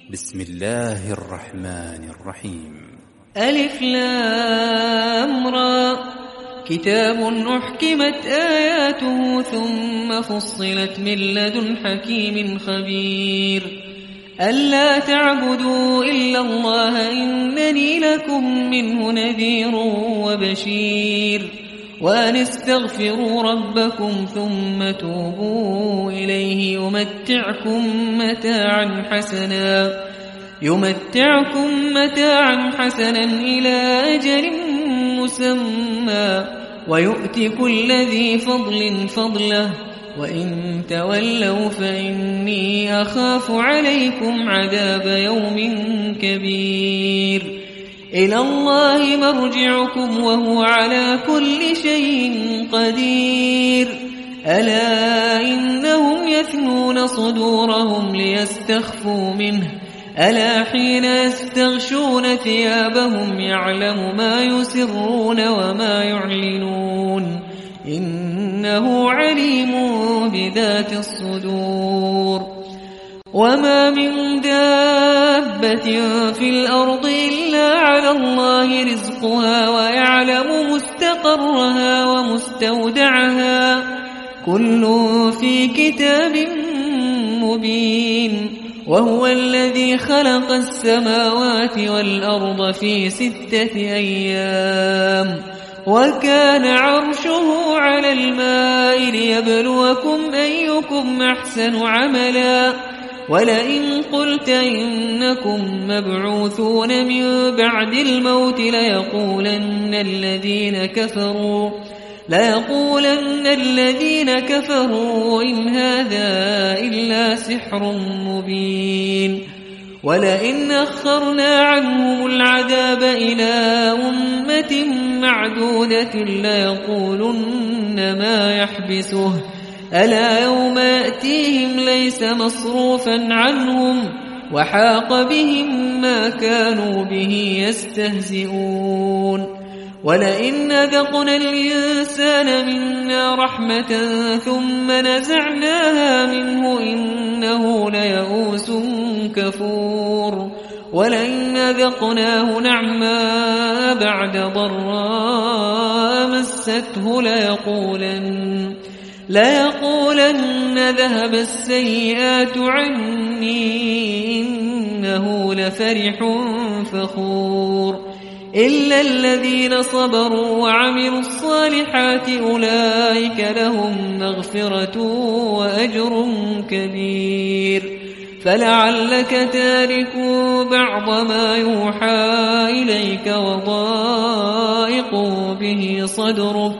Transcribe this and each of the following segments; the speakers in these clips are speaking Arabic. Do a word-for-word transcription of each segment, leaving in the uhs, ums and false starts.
بسم الله الرحمن الرحيم. ألف لام را، كتاب أحكمت آياته ثم فصلت من لدن حكيم خبير. ألا تعبدوا إلا الله إنني لكم منه نذير وبشير. وأن استغفروا ربكم ثم توبوا إليه يمتعكم متاعا حسنا يمتعكم متاعا حسنا إلى أجل مسمى ويؤتي كل ذي فضل فضله وإن تولوا فإني أخاف عليكم عذاب يوم كبير. إلى الله مرجعكم وهو على كل شيء قدير. ألا إنهم يثنون صدورهم ليستخفوا منه ألا حين يستغشون ثيابهم يعلم ما يسرون وما يعلنون إنه عليم بذات الصدور. وما من دابة في الأرض إلا على الله رزقها ويعلم مستقرها ومستودعها كل في كتاب مبين. وهو الذي خلق السماوات والأرض في ستة أيام وكان عرشه على الماء ليبلوكم أيكم أحسن عملا. ولئن قلت إنكم مبعوثون من بعد الموت ليقولن الذين كفروا ليقولن الذين كفروا إن هذا إلا سحر مبين. ولئن أخرنا عنهم العذاب إلى أمة معدودة ليقولن ما يحبسه ألا يوم يأتيهم ليس مصروفا عنهم وحاق بهم ما كانوا به يستهزئون. ولئن أذقنا الإنسان منا رحمة ثم نزعناها منه إنه ليئوس كفور. ولئن أذقناه نعماء بعد ضراء مسته ليقولن ليقولن ذهب السيئات عني إنه لفرح فخور. إلا الذين صبروا وعملوا الصالحات أولئك لهم مغفرة وأجر كبير. فلعلك تارك بعض ما يوحى إليك وضائق به صدرك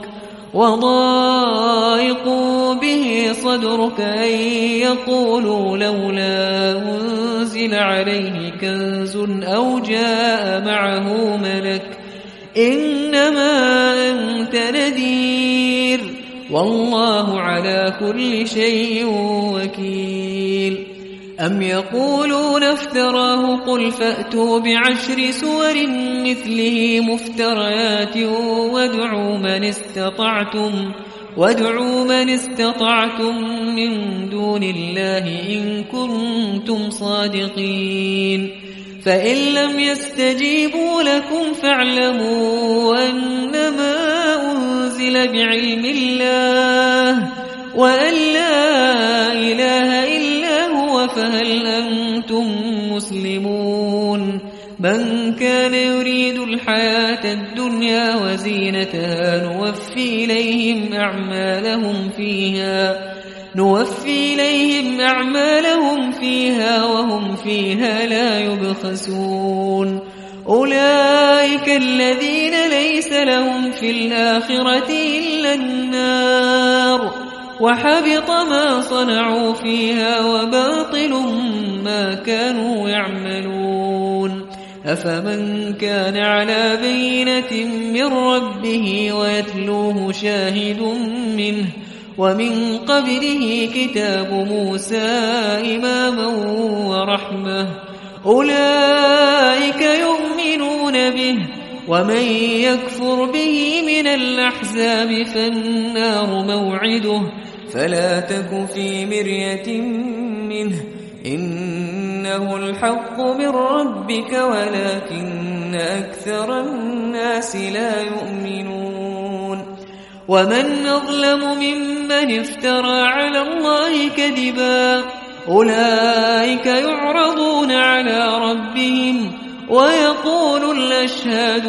وضائق به صدرك أن يقولوا لولا أنزل عليه كنز أو جاء معه ملك إنما أنت نذير والله على كل شيء وكيل. أم يقولون افتراه قل فأتوا بعشر سور مثله مفتريات وادعوا من استطعتم وادعوا من استطعتم من دون الله إن كنتم صادقين. فإن لم يستجيبوا لكم فاعلموا أنما أنزل بعلم الله وأن لا إله إلا هو فهل أنتم مسلمون. من كان يريد الحياة الدنيا وزينتها نوفي إليهم أعمالهم فيها نوفي إليهم أعمالهم فيها وهم فيها لا يبخسون. أولئك الذين ليس لهم في الآخرة إلا النار وحبط ما صنعوا فيها وباطل ما كانوا يعملون. أفمن كان على بينة من ربه ويتلوه شاهد منه ومن قبله كتاب موسى إماما ورحمة أولئك يؤمنون به. ومن يكفر به من الأحزاب فالنار موعده فلا تك في مرية منه إنه الحق من ربك ولكن أكثر الناس لا يؤمنون ومن أظلم ممن افترى على الله كذبا أولئك يعرضون على ربهم ويقول الأشهاد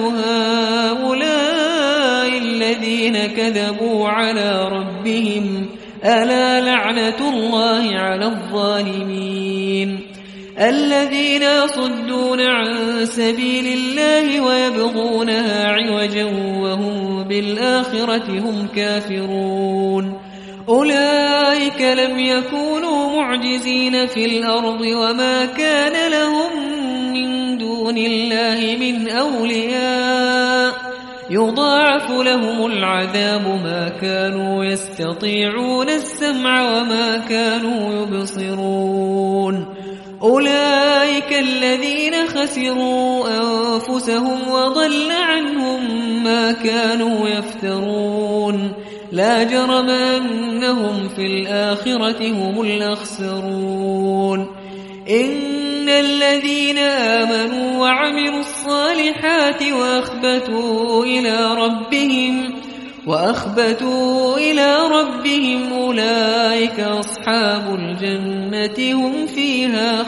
هؤلاء الذين كذبوا على ربهم ألا لعنة الله على الظالمين الذين يصدون عن سبيل الله ويبغونها عوجا وهم بالآخرة هم كافرون أولئك لم يكونوا معجزين في الأرض وما كان لهم من دون الله من أولياء يضاعف لهم العذاب ما كانوا يستطيعون السمع وما كانوا يبصرون أولئك الذين خسروا أنفسهم وضل عنهم ما كانوا يفترون لا جرم أنهم في الآخرة هم الأخسرون إن الذين آمنوا وعملوا الصالحات وأخبتوا إلى ربهم وأخبتوا إلى ربهم أولئك أصحاب الجنة هم فيها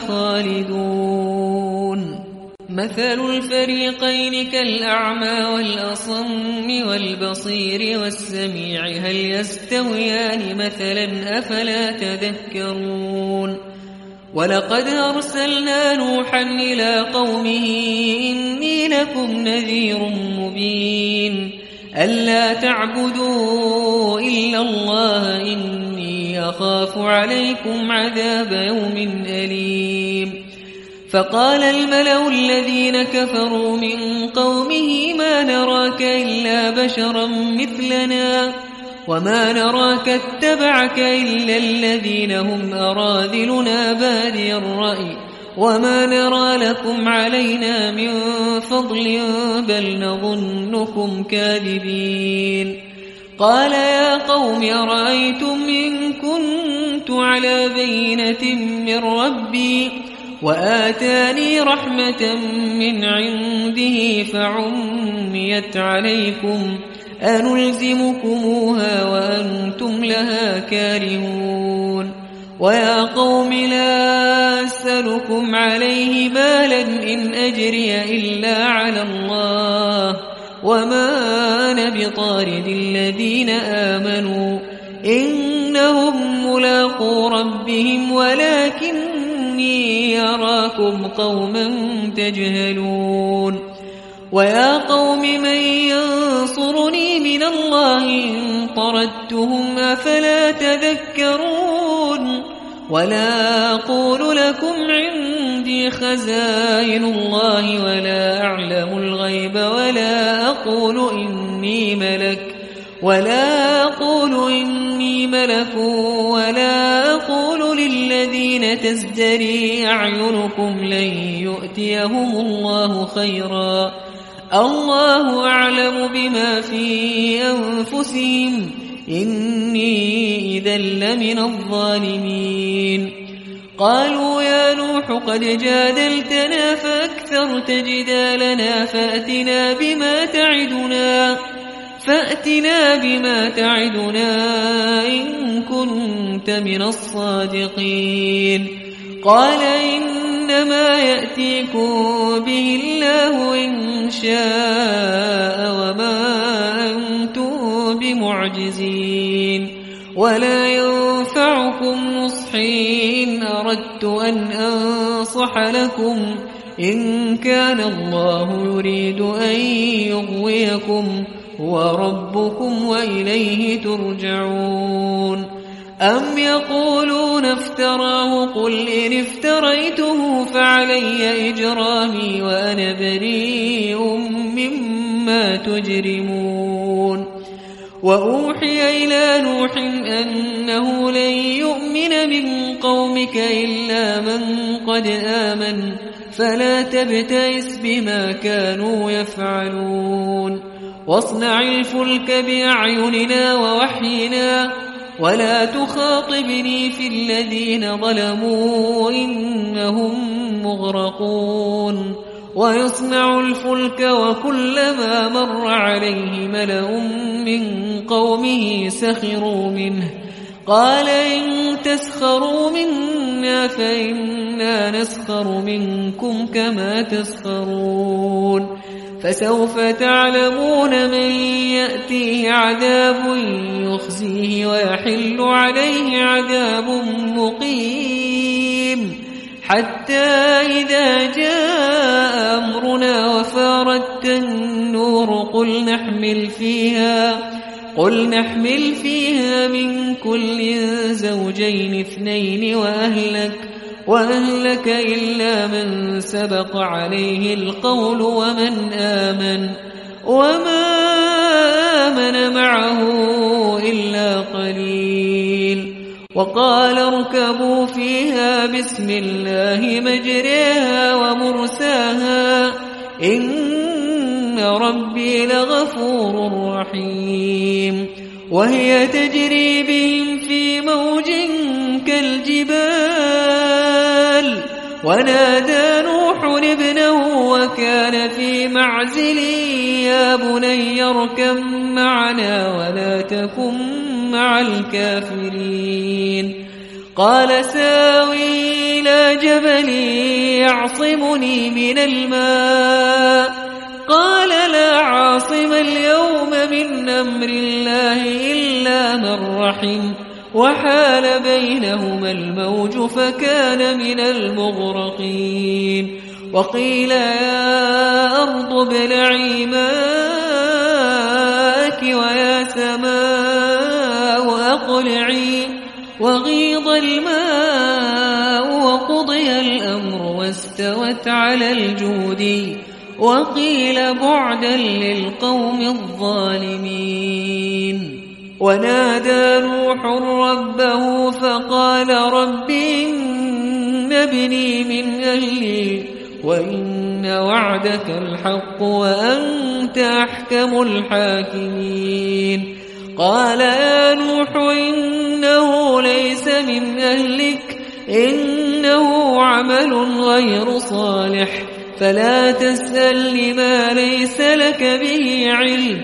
خالدون مثل الفريقين كالأعمى والأصم والبصير والسميع هل يستويان مثلا أفلا تذكرون ولقد أرسلنا نوحا إلى قومه إني لكم نذير مبين ألا تعبدوا إلا الله إني أخاف عليكم عذاب يوم أليم فقال الملأ الذين كفروا من قومه ما نراك إلا بشرا مثلنا وما نراك اتبعك إلا الذين هم أراذلنا بادي الرأي وما نرى لكم علينا من فضل بل نظنكم كاذبين قال يا قوم أرأيتم إن كنت على بينة من ربي وآتاني رحمة من عنده فعميت عليكم أنلزمكموها وأنتم لها كارهون ويا قوم لا أسألكم عليه مالا إن أجري إلا على الله وما أنا بطارد الذين آمنوا إنهم ملاقو ربهم ولكني أراكم قوما تجهلون ويا قوم من ينصرني من الله إن طردتهم أفلا تذكرون ولا أقول لكم عندي خزائن الله ولا أعلم الغيب ولا أقول إني ملك ولا أقول إني ملك ولا أقول للذين تزدري أعينكم لن يؤتيهم الله خيرا الله أعلم بما في أنفسهم إني إذا لمن الظالمين قالوا يا نوح قد جادلتنا فأكثرت جدالنا فأتنا بما تعدنا فأتنا بما تعدنا إن كنت من الصادقين قال إنما يأتيكم به الله إن شاء وما أنتم بمعجزين ولا ينفعكم نصحي إن أردت أن أنصح لكم إن كان الله يريد أن يغويكم هو ربكم وإليه ترجعون أم يقولون افتراه قل إن افتريته فعلي إجرامي وأنا بريء مما تجرمون وأوحي إلى نوح أنه لن يؤمن من قومك إلا من قد آمن فلا تبتئس بما كانوا يفعلون واصنع الفلك بأعيننا ووحينا ولا تخاطبني في الذين ظلموا إنهم مغرقون ويصنع الفلك وكلما مر عليه ملأ من قومه سخروا منه قال إن تسخروا منا فإنا نسخر منكم كما تسخرون فسوف تعلمون من يأتيه عذاب يخزيه ويحل عليه عذاب مقيم حتى إذا جاء أمرنا وفارت النور قل نحمل فيها قل نحمل فيها من كل زوجين اثنين وأهلك وأهلك إلا من سبق عليه القول ومن آمن وما آمن معه إلا قليل وقال اركبوا فيها بسم الله مجريها ومرساها إن ربي لغفور رحيم وهي تجري بهم في موج كالجبال ونادى نوح ابنه وكان في معزل يا بني اركب معنا ولا تكن مع الكافرين قال ساوي إلى جبل يعصمني من الماء قال لا عاصم اليوم من أمر الله إلا من رحم وحال بينهما الموج فكان من المغرقين وقيل يا أرض ابلعي ماءك ويا سماء أقلعي وغيض الماء وقضي الأمر واستوت على الجود وقيل بعدا للقوم الظالمين ونادى نوح ربه فقال رب إن ابني من أهلي وإن وعدك الحق وأنت أحكم الحاكمين قال يا نوح إنه ليس من أهلك إنه عمل غير صالح فلا تسأل لما ليس لك به علم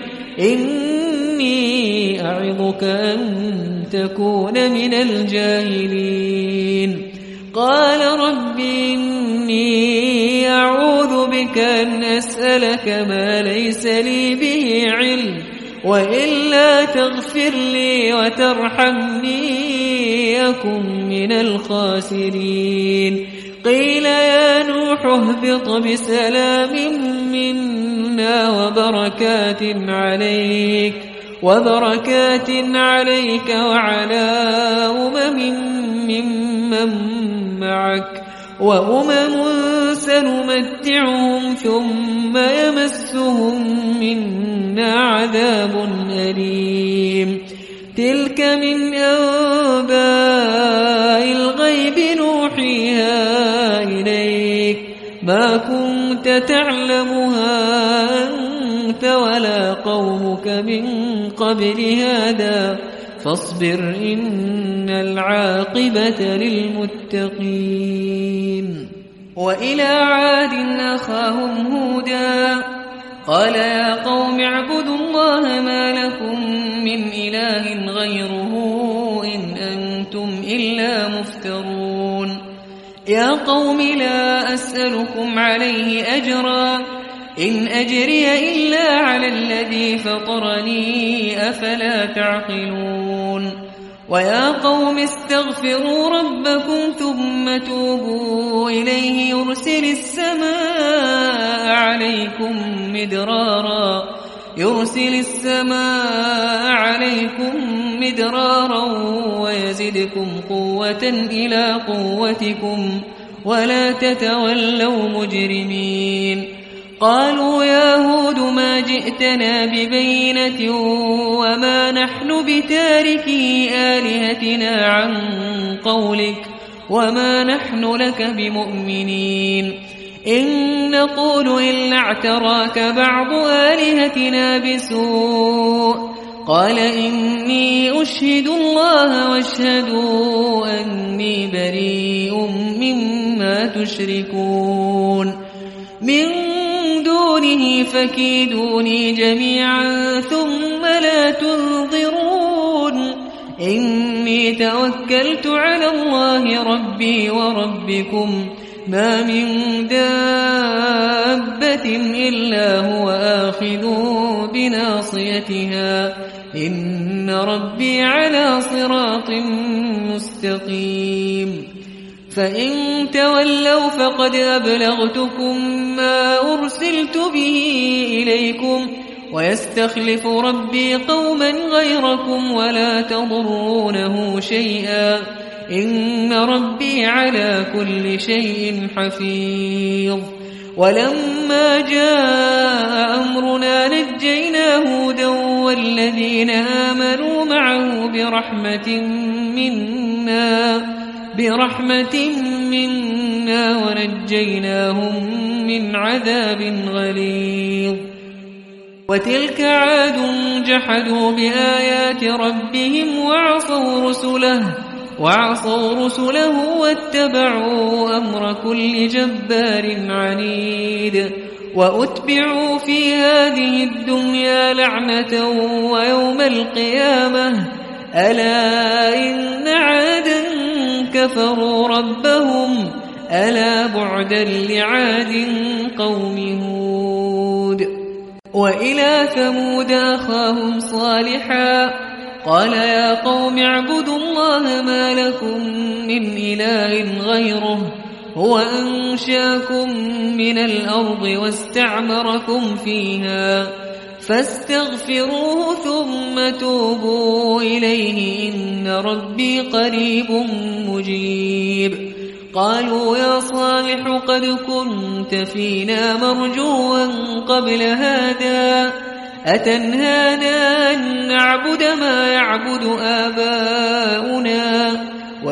إني أعظك أن تكون من الجاهلين قال رب إني أعوذ بك أن أسألك ما ليس لي به علم وإلا تغفر لي وترحمني أكن من الخاسرين قيل يا نوح اهبط بسلام منا وبركات عليك وبركات عليك وعلى أمم ممن معك وأمم سنمتعهم ثم يمسهم منا عذاب أليم تلك من أنباء الغيب نوحيها إليك ما كنت تعلمها أنت ولا قومك من قبل هذا فاصبر إن العاقبة للمتقين وإلى عاد أخاهم هودا قال يا قوم اعبدوا الله ما لكم من إله غيره إن أنتم إلا مفترون يا قوم لا أسألكم عليه أجرا إن أجري إلا على الذي فطرني أفلا تعقلون ويا قوم استغفروا ربكم ثم توبوا إليه يرسل السماء عليكم مدرارا يرسل السماء عليكم مدرارا ويزدكم قوة إلى قوتكم ولا تتولوا مجرمين قالوا يا هود ما جئتنا ببينة وما نحن بتاركي آلهتنا عن قولك وما نحن لك بمؤمنين إن نقول إلا اعتراك بعض آلهتنا بسوء قال إني أشهد الله واشهدوا أني بريء مما تشركون من دونه فكيدوني جميعا ثم لا تنظرون إني توكلت على الله ربي وربكم ما من دابة إلا هو آخذ بناصيتها إن ربي على صراط مستقيم فإن تولوا فقد أبلغتكم ما أرسلت به إليكم ويستخلف ربي قوما غيركم ولا تضرونه شيئا إن ربي على كل شيء حفيظ ولما جاء أمرنا نجينا هودا والذين آمنوا معه برحمة منا برحمة منا ونجيناهم من عذاب غليظ وتلك عاد جحدوا بآيات ربهم وعصوا رسله وعصوا رسله واتبعوا أمر كل جبار عنيد وأتبعوا في هذه الدنيا لعنة ويوم القيامة ألا إن عادا كفروا ربهم ألا بعدا لعاد قوم هود وإلى ثمود أخاهم صالحا قال يا قوم اعبدوا الله ما لكم من إله غيره هو أنشاكم من الأرض واستعمركم فيها فاستغفروه ثم توبوا إليه إن ربي قريب مجيب قالوا يا صالح قد كنت فينا مرجوا قبل هذا أتنهانا أن نعبد ما يعبد آباؤنا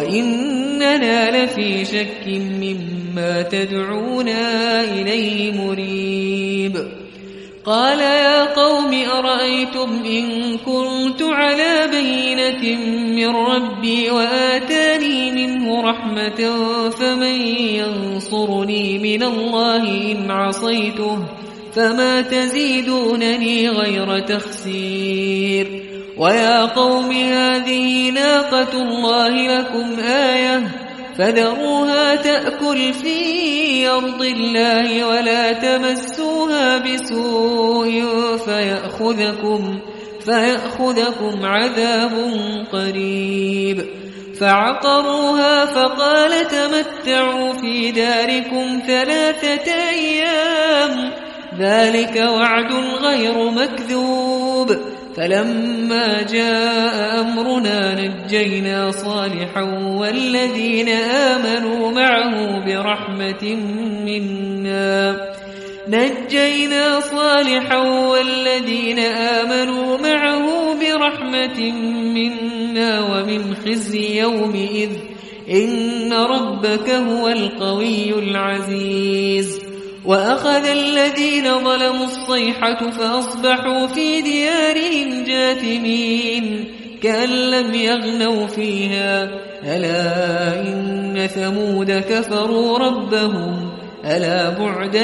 وإننا لفي شك مما تدعونا إليه مريب قال يا قوم أرأيتم إن كنت على بينة من ربي وآتاني منه رحمة فمن ينصرني من الله إن عصيته فما تزيدونني غير تخسير ويا قوم هذه ناقة الله لكم آية فذروها تأكل في أرض الله ولا تمسوها بسوء فيأخذكم, فيأخذكم عذاب قريب فعقروها فقال تمتعوا في داركم ثلاثة أيام ذلك وعد غير مكذوب فلما جاء أمرنا نجينا صالحا والذين آمنوا معه برحمة منا نجينا صالحا والذين آمنوا معه برحمة منا ومن خزي يومئذ إن ربك هو القوي العزيز وأخذ الذين ظلموا الصيحة فأصبحوا في ديارهم جاثمين كأن لم يغنوا فيها ألا إن ثمود كفروا ربهم ألا بعدا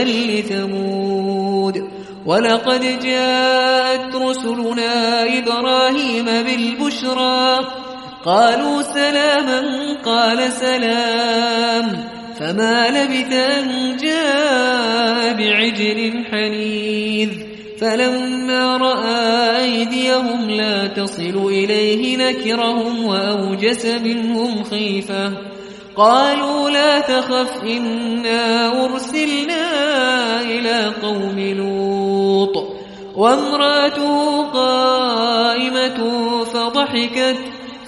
لثمود ولقد جاءت رسلنا إبراهيم بالبشرى قالوا سلاما قال سلام فما لبث أن جاء بعجل حنيذ فلما رأى أيديهم لا تصل إليه نكرهم وأوجس منهم خيفة قالوا لا تخف إنا أرسلنا إلى قوم لوط وامرأته قائمة فضحكت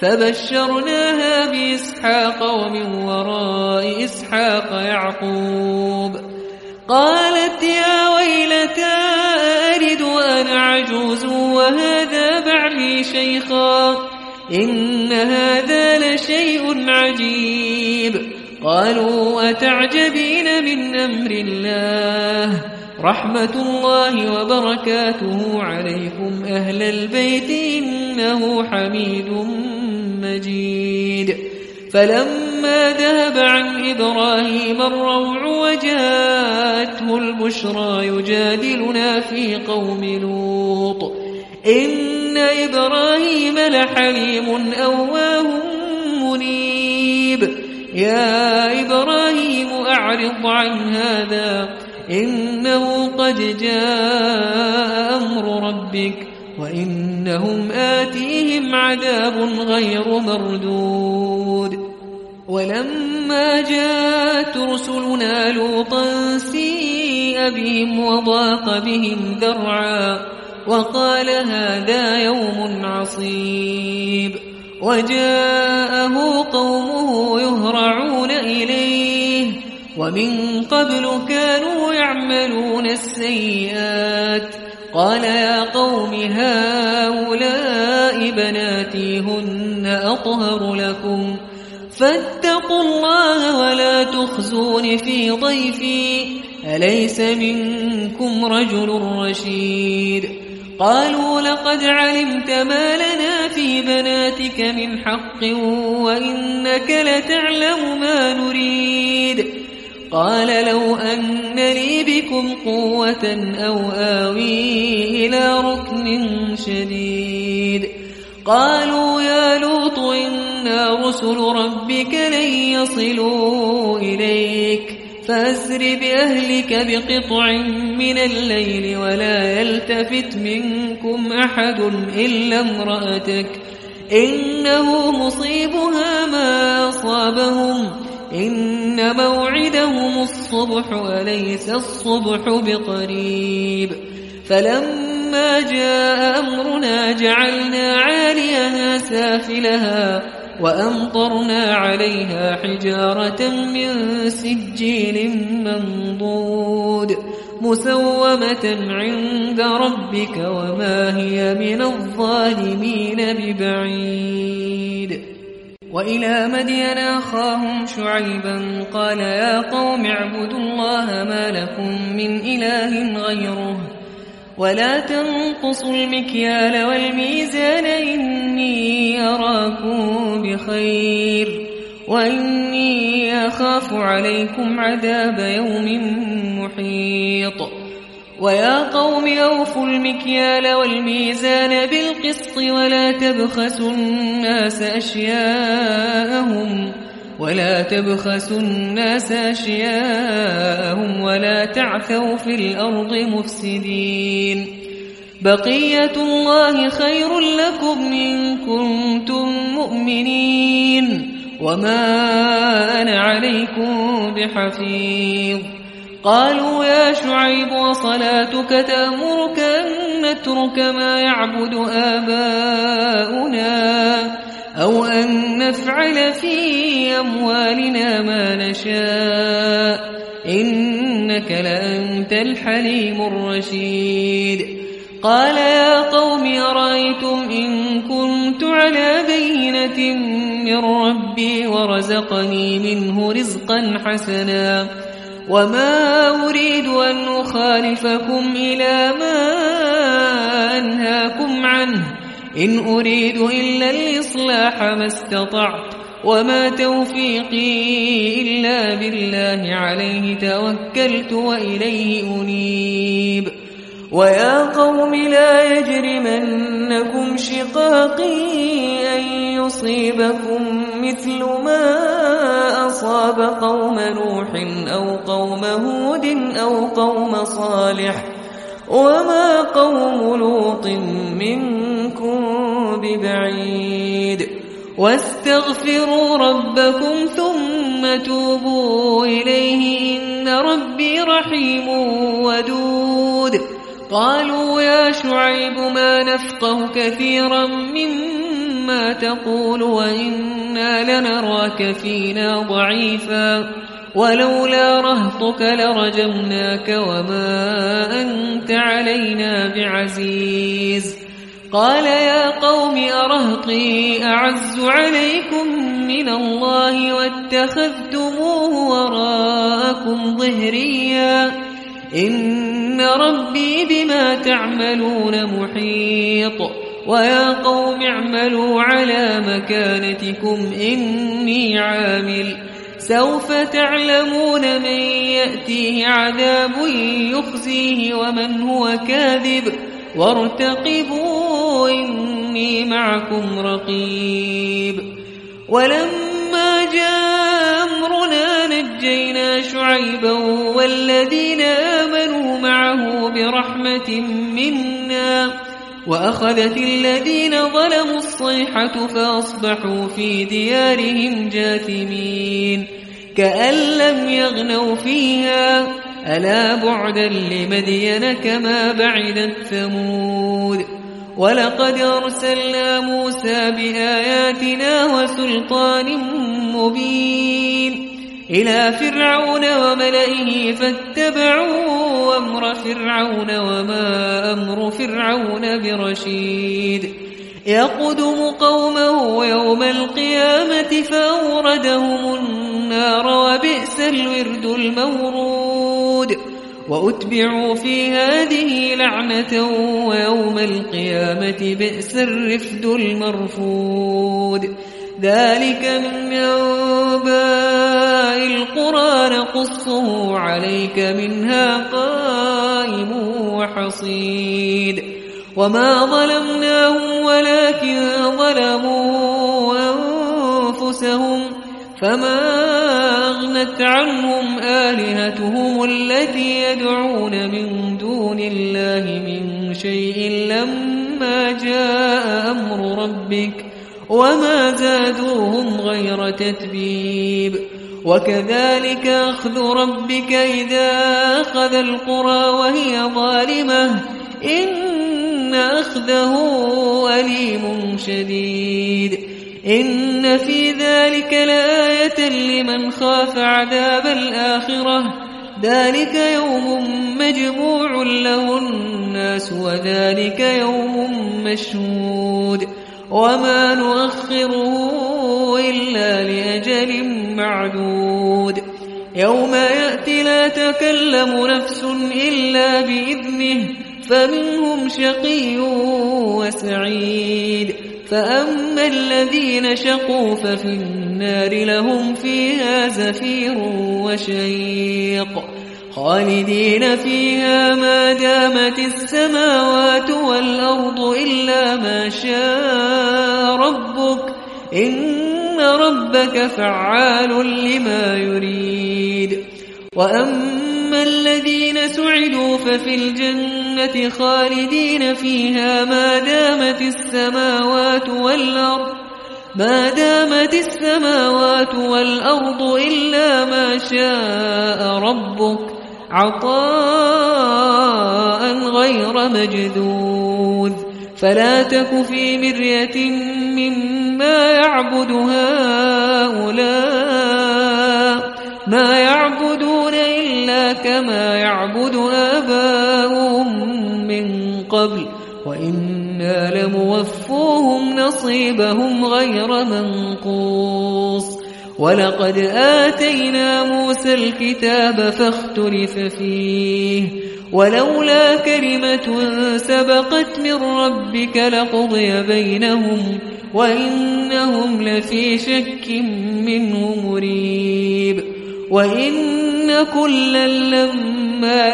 فبشرناها بإسحاق ومن وراء إسحاق يعقوب قالت يا ويلتى ألد وأنا عجوز وهذا بعلي شيخا إن هذا لشيء عجيب قالوا أتعجبين من أمر الله رحمة الله وبركاته عليكم أهل البيت إنه حميد مجيد. فلما ذهب عن إبراهيم الروع وجاءته البشرى يجادلنا في قوم لوط إن إبراهيم لحليم أواه منيب. يا إبراهيم أعرض عن هذا إنه قد جاء أمر ربك وإنهم آتيهم عذاب غير مردود. ولما جاءت رسلنا لوطا سيء بهم وضاق بهم ذرعا وقال هذا يوم عصيب. وجاءه قومه يهرعون إليه ومن قبل كانوا يعملون السيئات. قال يا قوم هؤلاء بناتي هن أطهر لكم فاتقوا الله ولا تخزون في ضيفي أليس منكم رجل رشيد. قالوا لقد علمت ما لنا في بناتك من حق وإنك لتعلم ما نريد. قال لو أن لي بكم قوة أو آوي إلى ركن شديد. قالوا يا لوط إنا رسل ربك لن يصلوا إليك فأسر بأهلك بقطع من الليل ولا يلتفت منكم أحد إلا امرأتك إنه مصيبها ما أصابهم إن موعدهم الصبح أليس الصبح بقريب. فلما جاء أمرنا جعلنا عاليها سافلها وأمطرنا عليها حجارة من سجيل منضود مسومة عند ربك وما هي من الظالمين ببعيد. وإلى مدين أخاهم شعيبا قال يا قوم اعبدوا الله ما لكم من إله غيره ولا تنقصوا المكيال والميزان إني أراكم بخير وإني أخاف عليكم عذاب يوم محيط. ويا قوم أوفوا المكيال والميزان بالقسط ولا تبخسوا الناس أشياءهم ولا تبخسوا الناس أشياءهم ولا تعثوا في الأرض مفسدين. بقية الله خير لكم إن كنتم مؤمنين وما أنا عليكم بحفيظ. قالوا يا شعيب وصلاتك تأمرك أن نترك ما يعبد آباؤنا أو أن نفعل في أموالنا ما نشاء إنك لأنت الحليم الرشيد. قال يا قوم أرأيتم إن كنت على بينة من ربي ورزقني منه رزقا حسنا وما أريد أن أخالفكم إلى ما أنهاكم عنه إن أريد إلا الإصلاح ما استطعت وما توفيقي إلا بالله عليه توكلت وإليه أنيب. ويا قوم لا يجرمنكم شقاقي أن يصيبكم مثل ما أصاب قوم نوح أو قوم هود أو قوم صالح وما قوم لوط منكم ببعيد. واستغفروا ربكم ثم توبوا إليه إن ربي رحيم ودود. قالوا يا شعيب ما نفقه كثيرا مما تقول وإنا لنراك فينا ضعيفا ولولا رهطك لرجمناك وما أنت علينا بعزيز. قال يا قوم أرهطي أعز عليكم من الله واتخذتموه وراءكم ظهريا إن إن ربي بما تعملون محيط ويا قوم اعملوا على مكانتكم إني عامل سوف تعلمون من يأتيه عذاب يخزيه ومن هو كاذب وارتقبوا إني معكم رقيب. ولما جاء أمرنا نجينا شعيبا والذين آمنوا معه برحمة منا وأخذت الذين ظلموا الصيحة فأصبحوا في ديارهم جاثمين كأن لم يغنوا فيها ألا بعدا لمدين كما بعدت ثمود. ولقد أرسلنا موسى بآياتنا وسلطان مبين إلى فرعون وملئه فاتبعوا أمر فرعون وما أمر فرعون برشيد يقدم قومه يوم القيامة فأوردهم النار وبئس الورد المورود وأتبعوا في هذه لعنة ويوم القيامة بئس الرفد المرفود. ذلك من أنباء القرى نقصه عليك منها قائم وحصيد. وما ظلمناهم ولكن ظلموا أنفسهم فما أغنت عنهم آلهتهم التي يدعون من دون الله من شيء لما جاء أمر ربك وما زادوهم غير تتبيب. وكذلك أخذ ربك إذا أخذ القرى وهي ظالمة إن أخذه أليم شديد. إن في ذلك لآية لمن خاف عذاب الآخرة ذلك يوم مجموع له الناس وذلك يوم مشهود وما نؤخره إلا لأجل معدود. يوم يأتي لا تكلم نفس إلا بإذنه فمنهم شقي وسعيد. فأما الذين شقوا ففي النار لهم فيها زفير وشيق خالدين فيها ما دامت السماوات والأرض إلا ما شاء ربك إن ربك فعال لما يريد. وأما الذين سعدوا ففي الجنة خالدين فيها ما دامت السماوات والأرض ما دامت السماوات والأرض إلا ما شاء ربك عطاء غير مجذوذ. فلا تك في مرية مما يعبد هؤلاء ما يعبدون إلا كما يعبد آباؤهم من قبل وإنا لموفوهم نصيبهم غير منقوص. ولقد آتينا موسى الكتاب فاختلف فيه ولولا كلمة سبقت من ربك لقضي بينهم وإنهم لفي شك منه مريب. وإن كلا لما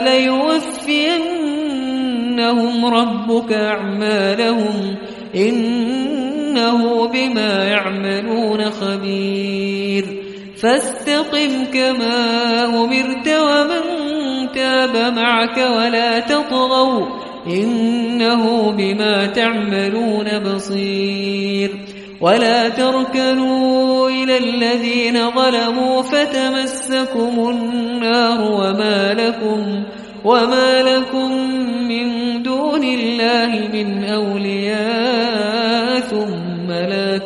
ليوفينهم ربك أعمالهم إنه بما يعملون خبير. فاستقم كما أمرت ومن تاب معك ولا تطغوا إنه بما تعملون بصير. ولا تركنوا إلى الذين ظلموا فتمسكم النار وما لكم وما لكم من دون الله من أولياء ثم لا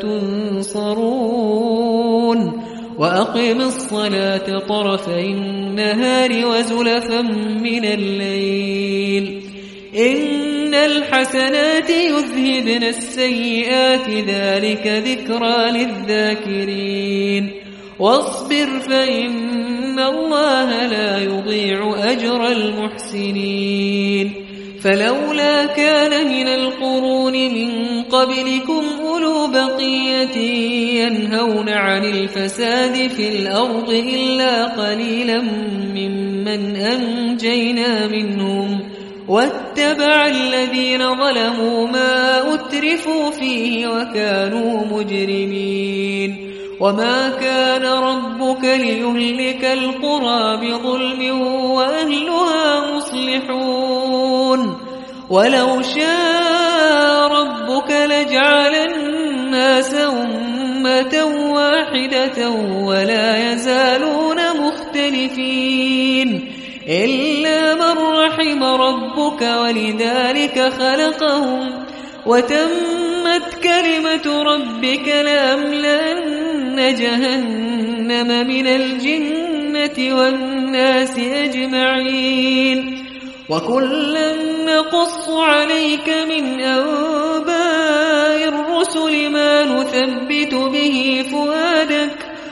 تنصرون. وأقم الصلاة طرفي النهار وزلفا من الليل إن الحسنات يذهبن السيئات ذلك ذكرى للذاكرين. واصبر فإن الله لا يضيع أجر المحسنين فلولا كان من القرون من قبلكم أولو بقية ينهون عن الفساد في الأرض إلا قليلا ممن أنجينا منهم واتبع الذين ظلموا ما أترفوا فيه وكانوا مجرمين وما كان ربك ليهلك القرى بظلم وأهلها مصلحون ولو شاء ربك لجعل الناس أمة واحدة ولا يزالون مختلفين إلا من رحم ربك ولذلك خلقهم وتمت كلمة ربك لأملأن جهنم من الجنة والناس أجمعين وكلا نقص عليك من أنباء الرسل ما نثبت به فؤادك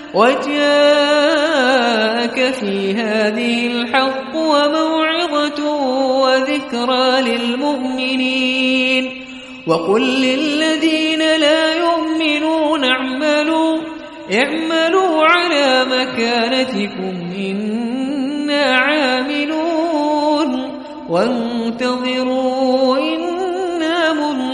وجاءك في هذه الحق وموعظة وذكرى للمؤمنين وقل للذين لا يؤمنون اعملوا اعملوا على مكانتكم إنا عاملون وانتظروا إنا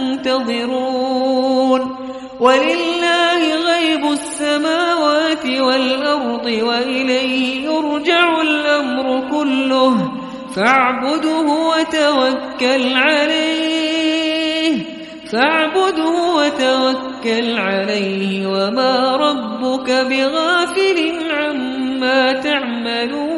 منتظرون ولله غيب السماوات والأرض وإليه يرجع الأمر كله فاعبده وتوكل عليه فاعبده وتوكل عليه وما ربك بغافل عما تعملون